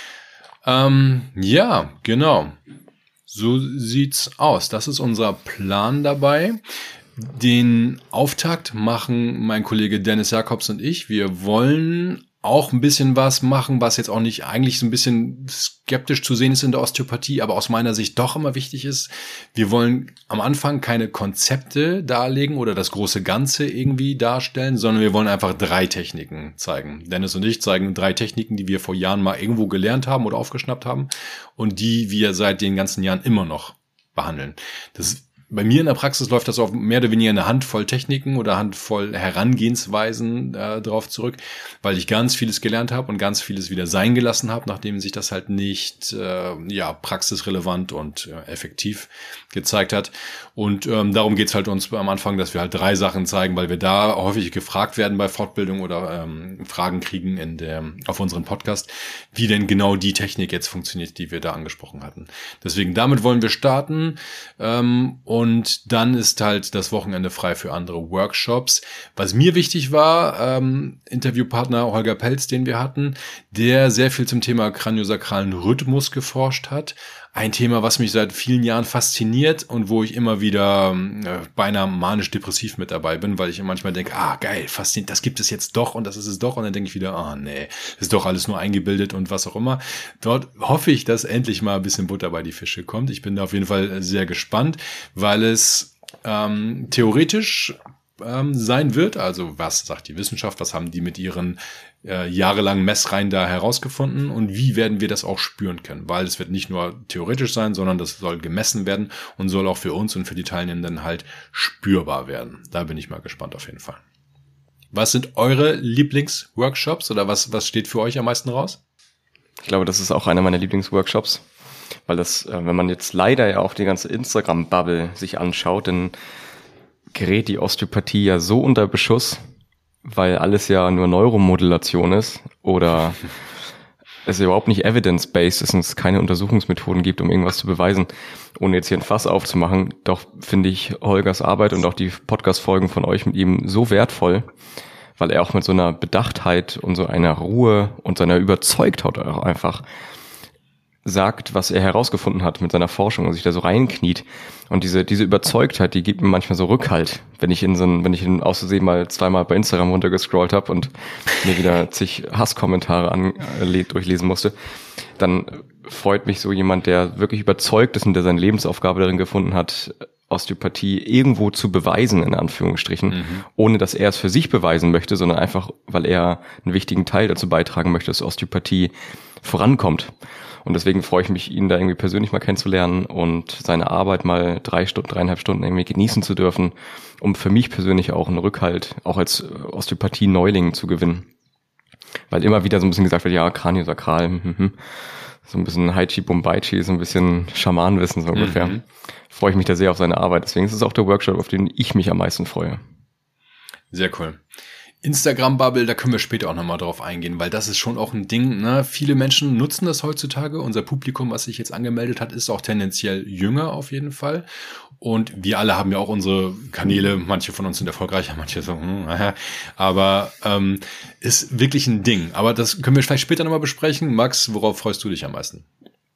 Ja, genau. So sieht's aus. Das ist unser Plan dabei. Den Auftakt machen mein Kollege Dennis Jakobs und ich. Wir wollen auch ein bisschen was machen, was jetzt auch nicht eigentlich so ein bisschen skeptisch zu sehen ist in der Osteopathie, aber aus meiner Sicht doch immer wichtig ist. Wir wollen am Anfang keine Konzepte darlegen oder das große Ganze irgendwie darstellen, sondern wir wollen einfach 3 Techniken zeigen. Dennis und ich zeigen 3 Techniken, die wir vor Jahren mal irgendwo gelernt haben oder aufgeschnappt haben und die wir seit den ganzen Jahren immer noch behandeln. Das bei mir in der Praxis läuft das auf mehr oder weniger eine Handvoll Techniken oder Handvoll Herangehensweisen drauf zurück, weil ich ganz vieles gelernt habe und ganz vieles wieder sein gelassen habe, nachdem sich das halt nicht praxisrelevant und effektiv gezeigt hat. Und darum geht's halt uns am Anfang, dass wir halt 3 Sachen zeigen, weil wir da häufig gefragt werden bei Fortbildung oder Fragen kriegen auf unseren Podcast, wie denn genau die Technik jetzt funktioniert, die wir da angesprochen hatten. Deswegen damit wollen wir starten. Und dann ist halt das Wochenende frei für andere Workshops. Was mir wichtig war, Interviewpartner Holger Pelz, den wir hatten, der sehr viel zum Thema kraniosakralen Rhythmus geforscht hat. Ein Thema, was mich seit vielen Jahren fasziniert und wo ich immer wieder beinahe manisch-depressiv mit dabei bin, weil ich manchmal denke, geil, faszinierend, das gibt es jetzt doch und das ist es doch. Und dann denke ich wieder, nee, das ist doch alles nur eingebildet und was auch immer. Dort hoffe ich, dass endlich mal ein bisschen Butter bei die Fische kommt. Ich bin da auf jeden Fall sehr gespannt, weil es theoretisch sein wird. Also was sagt die Wissenschaft, was haben die mit ihren jahrelangen Messreihen da herausgefunden und wie werden wir das auch spüren können, weil es wird nicht nur theoretisch sein, sondern das soll gemessen werden und soll auch für uns und für die Teilnehmenden halt spürbar werden. Da bin ich mal gespannt auf jeden Fall. Was sind eure Lieblingsworkshops oder was steht für euch am meisten raus? Ich glaube, das ist auch einer meiner Lieblingsworkshops, weil das, wenn man jetzt leider ja auch die ganze Instagram-Bubble sich anschaut, dann gerät die Osteopathie ja so unter Beschuss, weil alles ja nur Neuromodulation ist oder es überhaupt nicht evidence-based ist und es keine Untersuchungsmethoden gibt, um irgendwas zu beweisen, ohne jetzt hier ein Fass aufzumachen. Doch finde ich Holgers Arbeit und auch die Podcast-Folgen von euch mit ihm so wertvoll, weil er auch mit so einer Bedachtheit und so einer Ruhe und seiner Überzeugtheit auch einfach sagt, was er herausgefunden hat mit seiner Forschung und sich da so reinkniet. Und diese Überzeugtheit, die gibt mir manchmal so Rückhalt, wenn ich aus Versehen mal 2-mal bei Instagram runtergescrollt habe und mir wieder zig Hasskommentare durchlesen musste, dann freut mich so jemand, der wirklich überzeugt ist und der seine Lebensaufgabe darin gefunden hat, Osteopathie irgendwo zu beweisen, in Anführungsstrichen, ohne dass er es für sich beweisen möchte, sondern einfach, weil er einen wichtigen Teil dazu beitragen möchte, dass Osteopathie vorankommt. Und deswegen freue ich mich, ihn da irgendwie persönlich mal kennenzulernen und seine Arbeit mal 3,5 Stunden irgendwie genießen zu dürfen, um für mich persönlich auch einen Rückhalt, auch als Osteopathie-Neuling zu gewinnen. Weil immer wieder so ein bisschen gesagt wird, ja, Kraniosakral, so ein bisschen Haichi Bombaichi, so ein bisschen Schamanenwissen so ungefähr. Freue ich mich da sehr auf seine Arbeit. Deswegen ist es auch der Workshop, auf den ich mich am meisten freue. Sehr cool. Instagram-Bubble, da können wir später auch nochmal drauf eingehen, weil das ist schon auch ein Ding, ne? Viele Menschen nutzen das heutzutage. Unser Publikum, was sich jetzt angemeldet hat, ist auch tendenziell jünger auf jeden Fall. Und wir alle haben ja auch unsere Kanäle. Manche von uns sind erfolgreicher, manche so, aber ist wirklich ein Ding. Aber das können wir vielleicht später nochmal besprechen. Max, worauf freust du dich am meisten?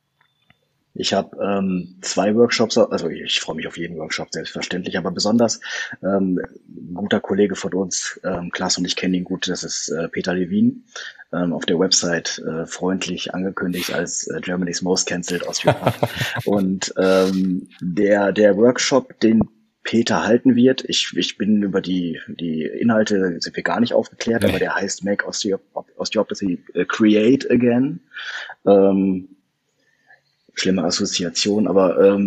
Ich habe 2 Workshops, also ich freue mich auf jeden Workshop, selbstverständlich, aber besonders ein guter Kollege von uns, Klaas und ich kennen ihn gut, das ist Peter Levin, auf der Website freundlich angekündigt als Germany's Most Cancelled Osteopath. Und der Workshop, den Peter halten wird, ich bin über die Inhalte, sind wir gar nicht aufgeklärt, aber der heißt Make Osteopathy Create Again. Schlimme Assoziation, aber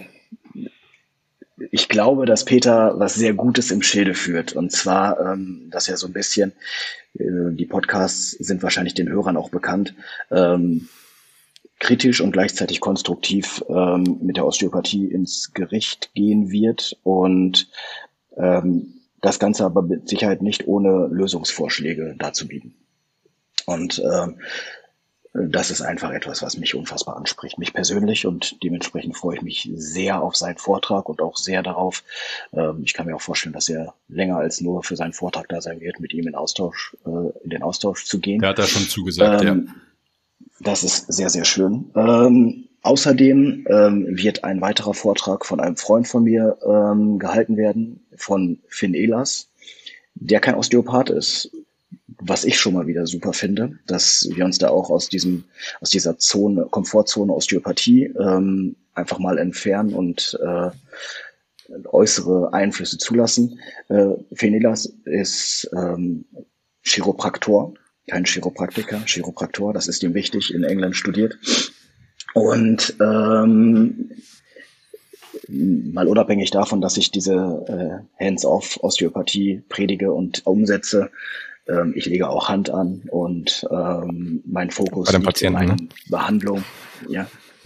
ich glaube, dass Peter was sehr Gutes im Schilde führt. Und zwar, dass er so ein bisschen, die Podcasts sind wahrscheinlich den Hörern auch bekannt, kritisch und gleichzeitig konstruktiv mit der Osteopathie ins Gericht gehen wird. Und das Ganze aber mit Sicherheit nicht ohne Lösungsvorschläge darzubieten. Und das ist einfach etwas, was mich unfassbar anspricht, mich persönlich, und dementsprechend freue ich mich sehr auf seinen Vortrag und auch sehr darauf. Ich kann mir auch vorstellen, dass er länger als nur für seinen Vortrag da sein wird, mit ihm in den Austausch zu gehen. Der hat da schon zugesagt, ja. Das ist sehr, sehr schön. Außerdem wird ein weiterer Vortrag von einem Freund von mir gehalten werden, von Finn Ehlers, der kein Osteopath ist. Was ich schon mal wieder super finde, dass wir uns da auch aus dieser Komfortzone Osteopathie einfach mal entfernen und äußere Einflüsse zulassen. Fenilas ist Chiropraktor, kein Chiropraktiker, Chiropraktor, das ist ihm wichtig, in England studiert. Und mal unabhängig davon, dass ich diese Hands-off-Osteopathie predige und umsetze, ich lege auch Hand an und mein Fokus liegt in meiner Behandlung. Ja,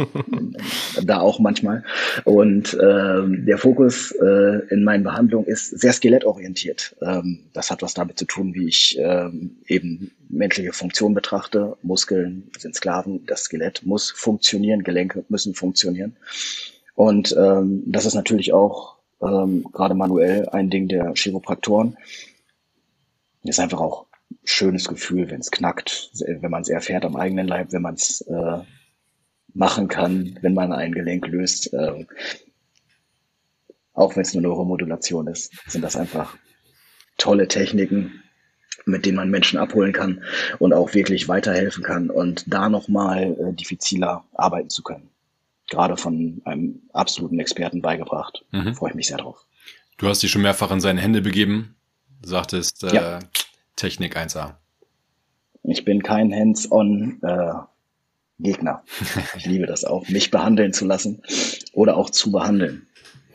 da auch manchmal. Und der Fokus in meinen Behandlungen ist sehr skelettorientiert. Das hat was damit zu tun, wie ich eben menschliche Funktion betrachte. Muskeln sind Sklaven, das Skelett muss funktionieren, Gelenke müssen funktionieren. Und das ist natürlich auch gerade manuell ein Ding der Chiropraktoren. Ist einfach auch ein schönes Gefühl, wenn es knackt, wenn man es erfährt am eigenen Leib, wenn man es machen kann, wenn man ein Gelenk löst. Auch wenn es nur Neuromodulation ist, sind das einfach tolle Techniken, mit denen man Menschen abholen kann und auch wirklich weiterhelfen kann und da nochmal diffiziler arbeiten zu können. Gerade von einem absoluten Experten beigebracht. Freue ich mich sehr drauf. Du hast dich schon mehrfach in seine Hände begeben. Du sagtest ja. Technik 1A. Ich bin kein Hands-on Gegner. Ich liebe das auch, mich behandeln zu lassen oder auch zu behandeln.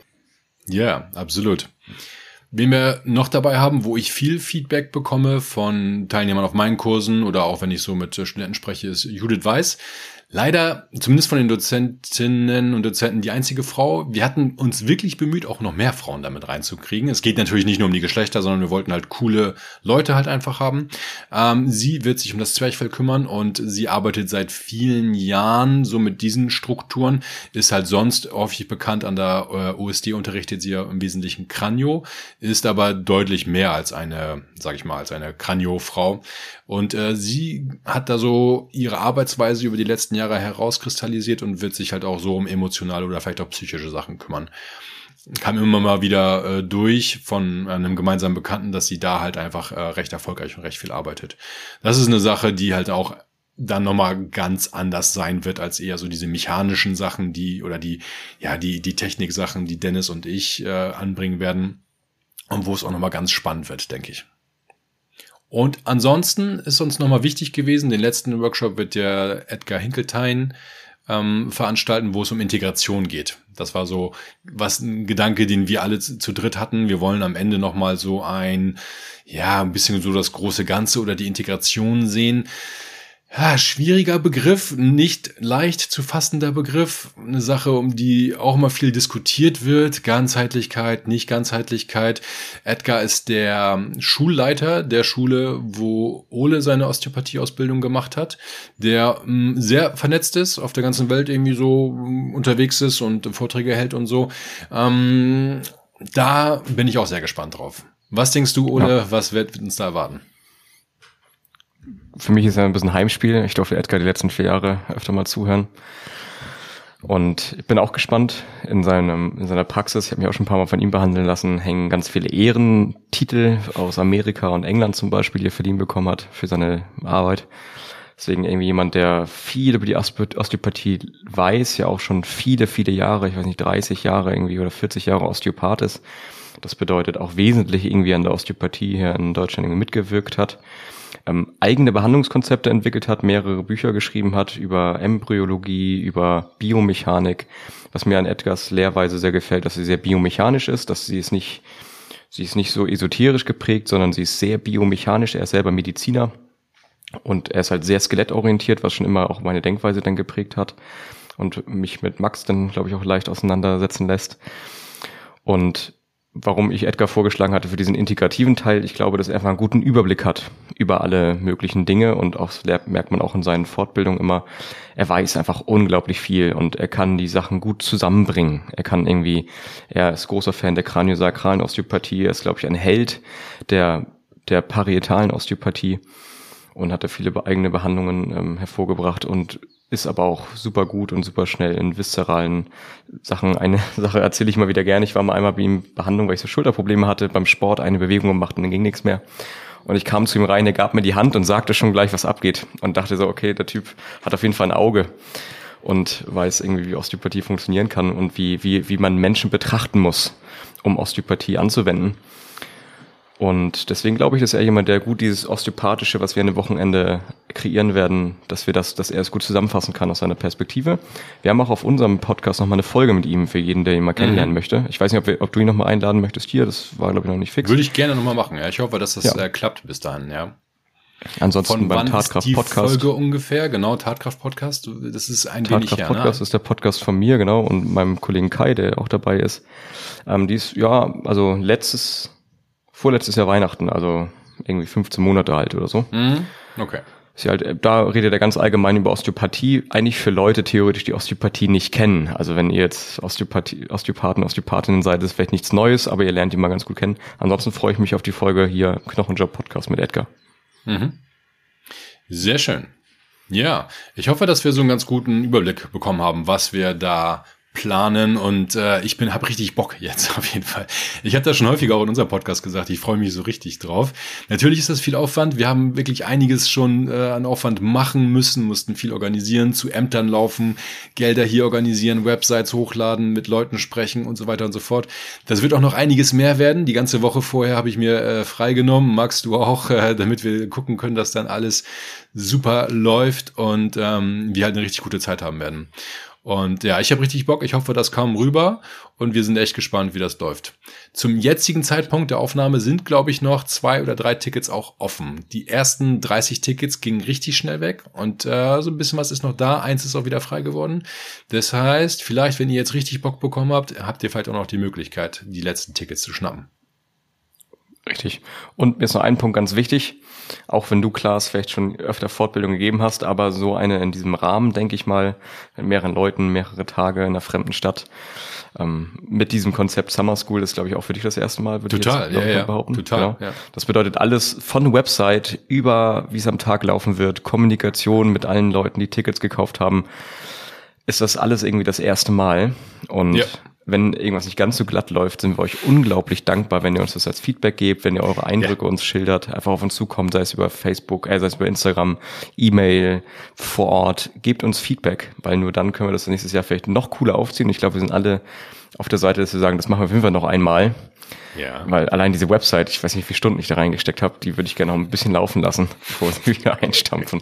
Ja, absolut. Wen wir noch dabei haben, wo ich viel Feedback bekomme von Teilnehmern auf meinen Kursen oder auch wenn ich so mit Studenten spreche, ist Judith Weiß. Leider, zumindest von den Dozentinnen und Dozenten, die einzige Frau. Wir hatten uns wirklich bemüht, auch noch mehr Frauen damit reinzukriegen. Es geht natürlich nicht nur um die Geschlechter, sondern wir wollten halt coole Leute halt einfach haben. Sie wird sich um das Zwerchfell kümmern und sie arbeitet seit vielen Jahren so mit diesen Strukturen. Ist halt sonst häufig bekannt, an der OSD unterrichtet sie ja im Wesentlichen Kranio, ist aber deutlich mehr als eine, sag ich mal, als eine Kranio-Frau. Und sie hat da so ihre Arbeitsweise über die letzten Jahre herauskristallisiert und wird sich halt auch so um emotionale oder vielleicht auch psychische Sachen kümmern. Kam immer mal wieder durch von einem gemeinsamen Bekannten, dass sie da halt einfach recht erfolgreich und recht viel arbeitet. Das ist eine Sache, die halt auch dann nochmal ganz anders sein wird als eher so diese mechanischen Sachen, die Techniksachen, die Dennis und ich anbringen werden und wo es auch nochmal ganz spannend wird, denke ich. Und ansonsten ist uns nochmal wichtig gewesen, den letzten Workshop wird der Edgar Hinkeltein veranstalten, wo es um Integration geht. Das war so ein Gedanke, den wir alle zu dritt hatten. Wir wollen am Ende nochmal so ein bisschen so das große Ganze oder die Integration sehen. Ja, schwieriger Begriff, nicht leicht zu fassender Begriff. Eine Sache, um die auch immer viel diskutiert wird. Ganzheitlichkeit, Nicht-Ganzheitlichkeit. Edgar ist der Schulleiter der Schule, wo Ole seine Osteopathie-Ausbildung gemacht hat, der sehr vernetzt ist, auf der ganzen Welt irgendwie so unterwegs ist und Vorträge hält und so. Da bin ich auch sehr gespannt drauf. Was denkst du, Ole, was wird uns da erwarten? Für mich ist er ein bisschen Heimspiel. Ich durfte Edgar die letzten 4 Jahre öfter mal zuhören. Und ich bin auch gespannt in seiner Praxis. Ich habe mich auch schon ein paar Mal von ihm behandeln lassen. Hängen ganz viele Ehrentitel aus Amerika und England zum Beispiel, die er verliehen bekommen hat für seine Arbeit. Deswegen irgendwie jemand, der viel über die Osteopathie weiß, ja auch schon viele, viele Jahre, ich weiß nicht, 30 Jahre irgendwie oder 40 Jahre Osteopath ist. Das bedeutet auch wesentlich irgendwie an der Osteopathie hier in Deutschland irgendwie mitgewirkt hat. Eigene Behandlungskonzepte entwickelt hat, mehrere Bücher geschrieben hat über Embryologie, über Biomechanik. Was mir an Edgars Lehrweise sehr gefällt, dass sie sehr biomechanisch ist, dass sie ist nicht so esoterisch geprägt, sondern sie ist sehr biomechanisch. Er ist selber Mediziner und er ist halt sehr skelettorientiert, was schon immer auch meine Denkweise dann geprägt hat und mich mit Max dann, glaube ich, auch leicht auseinandersetzen lässt. Und warum ich Edgar vorgeschlagen hatte für diesen integrativen Teil, ich glaube, dass er einfach einen guten Überblick hat über alle möglichen Dinge und auch merkt man auch in seinen Fortbildungen immer, er weiß einfach unglaublich viel und er kann die Sachen gut zusammenbringen. Er ist großer Fan der kraniosakralen Osteopathie, er ist, glaube ich, ein Held der parietalen Osteopathie und hat da viele eigene Behandlungen hervorgebracht und ist aber auch super gut und super schnell in viszeralen Sachen. Eine Sache erzähle ich mal wieder gerne. Ich war mal einmal bei ihm Behandlung, weil ich so Schulterprobleme hatte, beim Sport eine Bewegung gemacht und dann ging nichts mehr. Und ich kam zu ihm rein, er gab mir die Hand und sagte schon gleich, was abgeht. Und dachte so, okay, der Typ hat auf jeden Fall ein Auge und weiß irgendwie, wie Osteopathie funktionieren kann und wie man Menschen betrachten muss, um Osteopathie anzuwenden. Und deswegen glaube ich, dass er jemand, der gut dieses Osteopathische, was wir an dem Wochenende kreieren werden, dass er es gut zusammenfassen kann aus seiner Perspektive. Wir haben auch auf unserem Podcast nochmal eine Folge mit ihm für jeden, der ihn mal kennenlernen möchte. Ich weiß nicht, ob du ihn nochmal einladen möchtest hier. Das war, glaube ich, noch nicht fix. Würde ich gerne nochmal machen. Ja, ich hoffe, dass das klappt bis dahin, ja. Ansonsten von beim Tatkraft-Podcast. Folge ungefähr, genau, Tatkraft-Podcast, das ist ein wenig her. Tatkraft-Podcast ist der Podcast von mir, genau, und meinem Kollegen Kai, der auch dabei ist. Die ist, also vorletztes Jahr Weihnachten, also irgendwie 15 Monate alt oder so. Okay. Ist halt, da redet er ganz allgemein über Osteopathie, eigentlich für Leute theoretisch, die Osteopathie nicht kennen. Also wenn ihr jetzt Osteopathen, Osteopathinnen seid, ist vielleicht nichts Neues, aber ihr lernt ihn mal ganz gut kennen. Ansonsten freue ich mich auf die Folge hier Knochenjob-Podcast mit Edgar. Sehr schön. Ja, ich hoffe, dass wir so einen ganz guten Überblick bekommen haben, was wir da planen, und ich habe richtig Bock jetzt auf jeden Fall. Ich habe das schon häufiger auch in unserem Podcast gesagt, ich freue mich so richtig drauf. Natürlich ist das viel Aufwand, wir haben wirklich einiges schon an Aufwand machen müssen, mussten viel organisieren, zu Ämtern laufen, Gelder hier organisieren, Websites hochladen, mit Leuten sprechen und so weiter und so fort. Das wird auch noch einiges mehr werden. Die ganze Woche vorher habe ich mir freigenommen, Max, du auch, damit wir gucken können, dass dann alles super läuft und wir halt eine richtig gute Zeit haben werden. Und ja, ich habe richtig Bock, ich hoffe, das kam rüber und wir sind echt gespannt, wie das läuft. Zum jetzigen Zeitpunkt der Aufnahme sind, glaube ich, noch 2 oder 3 Tickets auch offen. Die ersten 30 Tickets gingen richtig schnell weg und so ein bisschen was ist noch da, 1 ist auch wieder frei geworden. Das heißt, vielleicht, wenn ihr jetzt richtig Bock bekommen habt, habt ihr vielleicht auch noch die Möglichkeit, die letzten Tickets zu schnappen. Richtig. Und mir ist noch ein Punkt ganz wichtig, auch wenn du, Klaas, vielleicht schon öfter Fortbildung gegeben hast, aber so eine in diesem Rahmen, denke ich mal, mit mehreren Leuten, mehrere Tage in einer fremden Stadt, mit diesem Konzept Summer School ist, glaube ich, auch für dich das erste Mal, würde total, ich jetzt behaupten. Total, genau. Ja. Das bedeutet alles von Website über, wie es am Tag laufen wird, Kommunikation mit allen Leuten, die Tickets gekauft haben, ist das alles irgendwie das erste Mal. Und wenn irgendwas nicht ganz so glatt läuft, sind wir euch unglaublich dankbar, wenn ihr uns das als Feedback gebt, wenn ihr eure Eindrücke uns schildert, einfach auf uns zukommt, sei es über Facebook, sei es über Instagram, E-Mail, vor Ort. Gebt uns Feedback, weil nur dann können wir das nächstes Jahr vielleicht noch cooler aufziehen. Ich glaube, wir sind alle auf der Seite, dass wir sagen, das machen wir auf jeden Fall noch einmal. Ja. Weil allein diese Website, ich weiß nicht, wie viele Stunden ich da reingesteckt habe, die würde ich gerne noch ein bisschen laufen lassen, bevor sie wieder einstampfen.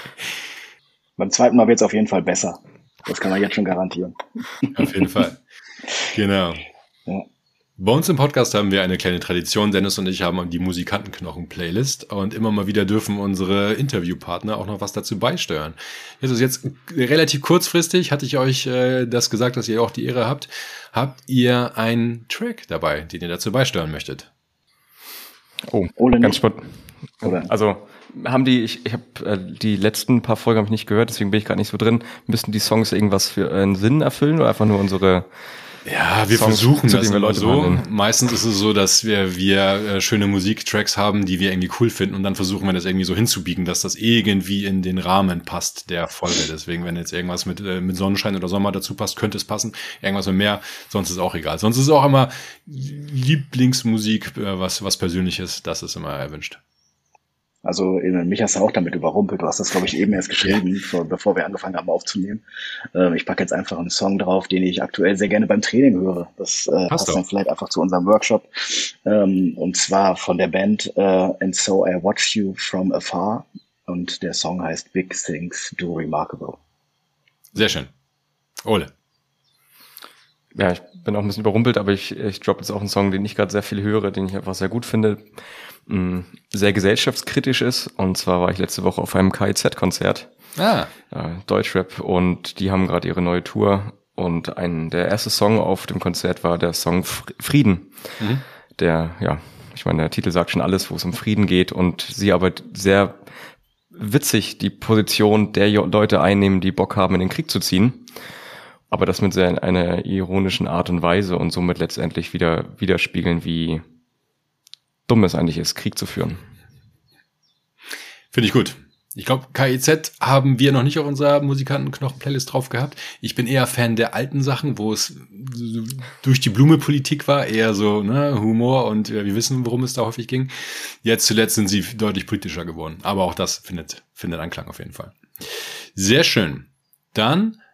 Beim zweiten Mal wird es auf jeden Fall besser. Das kann man jetzt schon garantieren. Auf jeden Fall. Genau. Ja. Bei uns im Podcast haben wir eine kleine Tradition. Dennis und ich haben die Musikantenknochen-Playlist und immer mal wieder dürfen unsere Interviewpartner auch noch was dazu beisteuern. Das ist jetzt relativ kurzfristig, hatte ich euch das gesagt, dass ihr auch die Ehre habt. Habt ihr einen Track dabei, den ihr dazu beisteuern möchtet? Oh, ganz spontan. Also ich habe die letzten paar Folgen habe ich nicht gehört, deswegen bin ich gerade nicht so drin. Müssten die Songs irgendwas für einen Sinn erfüllen oder einfach nur unsere wir Songs, versuchen das immer so. Meistens ist es so, dass wir schöne Musiktracks haben, die wir irgendwie cool finden und dann versuchen wir das irgendwie so hinzubiegen, dass das irgendwie in den Rahmen passt der Folge. Deswegen, wenn jetzt irgendwas mit Sonnenschein oder Sommer dazu passt, könnte es passen. Irgendwas mit Meer, sonst ist auch egal. Sonst ist es auch immer Lieblingsmusik, was Persönliches, das ist immer erwünscht. Also mich hast du auch damit überrumpelt. Du hast das, glaube ich, eben erst geschrieben, bevor wir angefangen haben aufzunehmen. Ich packe jetzt einfach einen Song drauf, den ich aktuell sehr gerne beim Training höre. Das passt dann vielleicht einfach zu unserem Workshop. Und zwar von der Band And So I Watch You From Afar. Und der Song heißt Big Things Do Remarkable. Sehr schön. Ole. Ja, ich bin auch ein bisschen überrumpelt, aber ich droppe jetzt auch einen Song, den ich gerade sehr viel höre, den ich einfach sehr gut finde, sehr gesellschaftskritisch ist. Und zwar war ich letzte Woche auf einem KIZ-Konzert, Deutschrap, und die haben gerade ihre neue Tour. Und der erste Song auf dem Konzert war der Song Frieden. Der Titel sagt schon alles, wo es um Frieden geht, und sie aber sehr witzig die Position der Leute einnehmen, die Bock haben, in den Krieg zu ziehen. Aber das mit einer ironischen Art und Weise und somit letztendlich widerspiegeln, wie dumm es eigentlich ist, Krieg zu führen. Finde ich gut. Ich glaube, KIZ haben wir noch nicht auf unserer Musikantenknochen-Playlist drauf gehabt. Ich bin eher Fan der alten Sachen, wo es durch die Blume Politik war, eher so Humor, und wir wissen, worum es da häufig ging. Jetzt zuletzt sind sie deutlich politischer geworden. Aber auch das findet Anklang auf jeden Fall. Sehr schön. Dann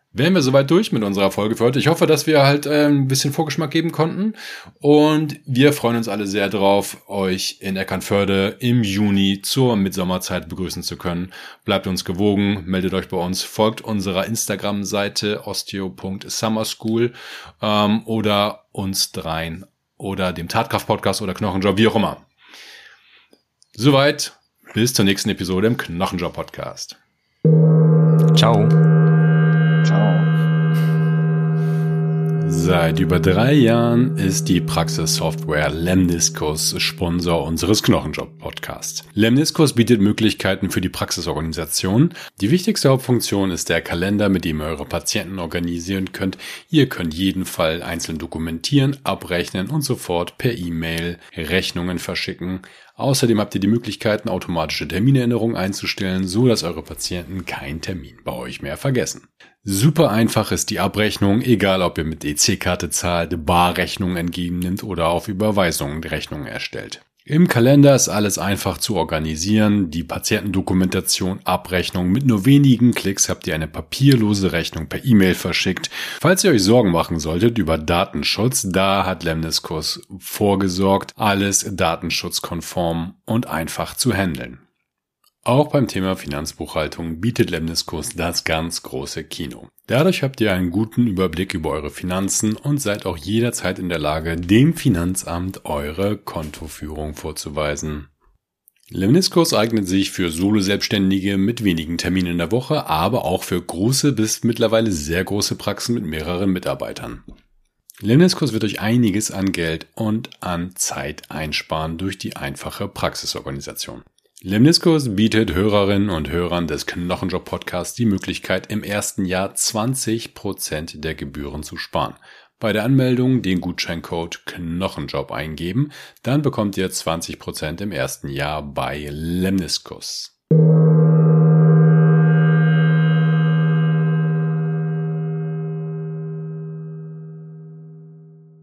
Wären wir soweit durch mit unserer Folge für heute. Ich hoffe, dass wir halt ein bisschen Vorgeschmack geben konnten. Und wir freuen uns alle sehr drauf, euch in Eckernförde im Juni zur Mitsommerzeit begrüßen zu können. Bleibt uns gewogen, meldet euch bei uns, folgt unserer Instagram-Seite osteo.summerschool oder uns dreien oder dem Tatkraft-Podcast oder Knochenjob, wie auch immer. Soweit, bis zur nächsten Episode im Knochenjob-Podcast. Ciao. Ciao. Seit über 3 Jahren ist die Praxissoftware Lemniscus Sponsor unseres Knochenjob-Podcasts. Lemniscus bietet Möglichkeiten für die Praxisorganisation. Die wichtigste Hauptfunktion ist der Kalender, mit dem ihr eure Patienten organisieren könnt. Ihr könnt jeden Fall einzeln dokumentieren, abrechnen und sofort per E-Mail Rechnungen verschicken. Außerdem habt ihr die Möglichkeiten, automatische Terminerinnerungen einzustellen, so dass eure Patienten keinen Termin bei euch mehr vergessen. Super einfach ist die Abrechnung, egal ob ihr mit EC-Karte zahlt, Barrechnungen entgegennimmt oder auf Überweisungen Rechnungen erstellt. Im Kalender ist alles einfach zu organisieren, die Patientendokumentation, Abrechnung. Mit nur wenigen Klicks habt ihr eine papierlose Rechnung per E-Mail verschickt. Falls ihr euch Sorgen machen solltet über Datenschutz, da hat Lemniscus vorgesorgt, alles datenschutzkonform und einfach zu handeln. Auch beim Thema Finanzbuchhaltung bietet Lemniscus das ganz große Kino. Dadurch habt ihr einen guten Überblick über eure Finanzen und seid auch jederzeit in der Lage, dem Finanzamt eure Kontoführung vorzuweisen. Lemniscus eignet sich für Solo-Selbstständige mit wenigen Terminen in der Woche, aber auch für große bis mittlerweile sehr große Praxen mit mehreren Mitarbeitern. Lemniscus wird euch einiges an Geld und an Zeit einsparen durch die einfache Praxisorganisation. Lemniscus bietet Hörerinnen und Hörern des Knochenjob-Podcasts die Möglichkeit, im ersten Jahr 20% der Gebühren zu sparen. Bei der Anmeldung den Gutscheincode Knochenjob eingeben, dann bekommt ihr 20% im ersten Jahr bei Lemniscus.